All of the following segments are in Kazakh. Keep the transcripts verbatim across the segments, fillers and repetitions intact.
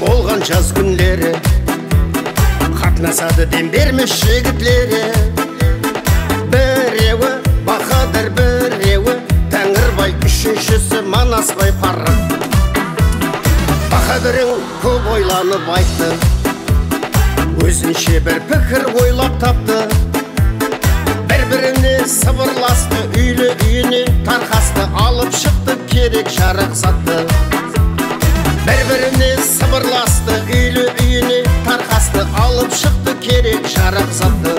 болған жаз күндері, қатынасады дем бермеш жігітлері. Біреуі Бахадыр, біреуі Тәңірбай, үшіншісі Манасбай Парық. Бахадырың көп ойланып айтты, өзінше бір пікір ойлап тапты. Бір-біріне сыбырласты, үйлі үйіне тарқасты, алып шықты керек жарық сатты. Бір-біріне сыбырласты, үйлі үйіне тарқасты, алып шықты керек жарық сатты.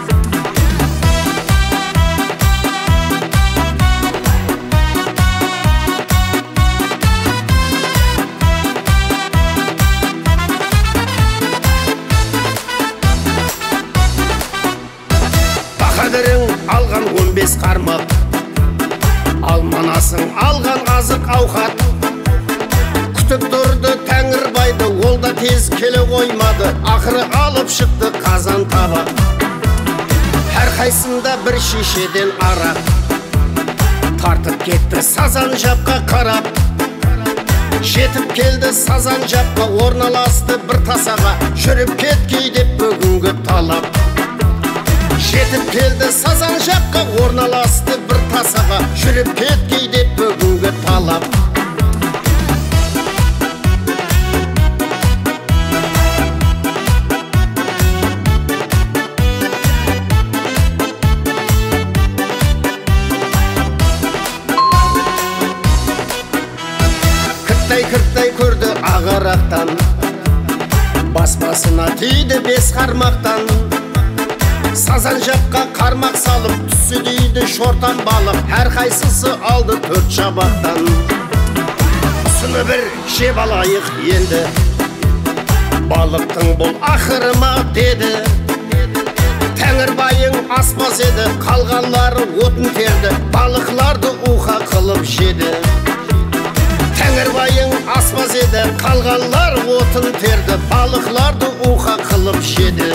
Бахадырың алған он бес қармақ, ал Манасың алған азық ауқат. Күтіп тұрды Тәңірбайды, ол да тез келе қоймады, ақыры алып шықты қазан табақ. Әрқайсында бір шешеден арақ, тартып кетті сазан жапқа қарап. Жетіп келді сазан жапқа, орналасты бір тасаға, жүріп кеткей деп бүгінгі талап. Жетіп келді сазан жаққа, орналасты бір тасаға, жүріп кеткей деп бүгінгі талап. Кірттай-кірттай көрді ағарақтан, бас-басына тиді бес қармақтан. Сазан жаққа қармақ салып, түсі дейді шортан балық, әрқайсысы алды төрт шабақтан. Сұны бір жеп алайық енді, балықтың бұл ақыры ма деді. Тәңірбайың аспаз еді, қалғанлары отын терді, балықларды уха қылып жеді. Тәңірбайың аспаз еді, қалғанлар отын терді, балықларды уха қылып жеді.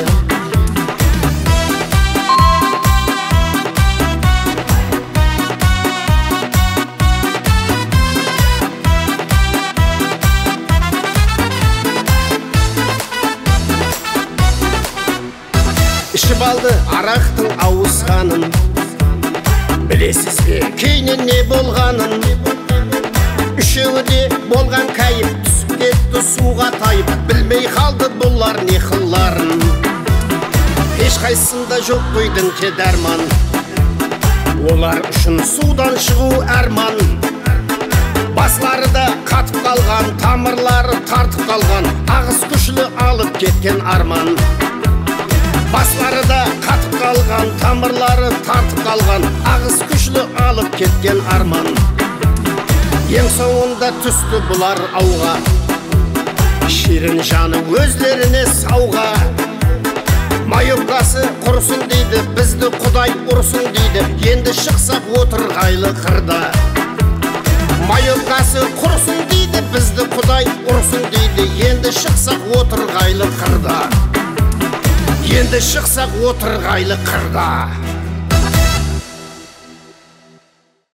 Ішіп алды арақтың ауысқанын, білесіз бе кейінен не болғанын. Үшеуі де болған кайып, түсіп кетті суға тайып, білмей қалды бұлар не қыларын. Ешқайсында жоқ қойдың те дәрман, олар үшін судан шығу әрман. Баслары да қатып қалған, тамырлары тартып қалған, ағыс күшлі алып кеткен арман. Баслары да қатып қалған, тамырлары тартып қалған, ағыс күшлі алып кеткен арман. Ең соңында түсті бұлар ауға, ширін жаны өзлеріне сауға. Майопкасы құрсын дейді, бізді Құдай ұрсын дейді, енді шықсақ отырғайлы қырда. Майопкасы құрсын дейді, бізді Құдай ұрсын дейді, енді шықсақ отырғайлы қырда. Енді шықсақ отырғайлы қырда.